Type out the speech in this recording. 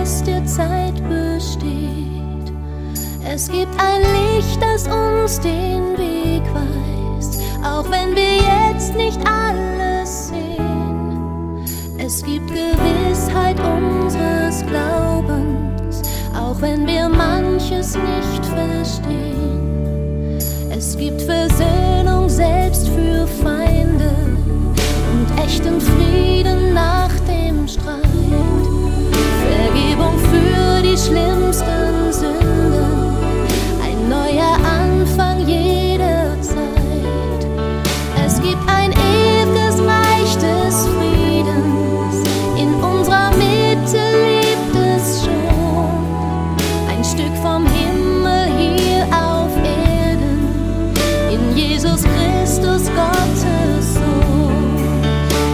Rest der Zeit besteht. Es gibt ein Licht, das uns den Weg weist, auch wenn wir jetzt nicht alles sehen. Es gibt Gewissheit unseres Glaubens, auch wenn wir manches nicht verstehen. Es gibt Versöhnung selbst für Feinde.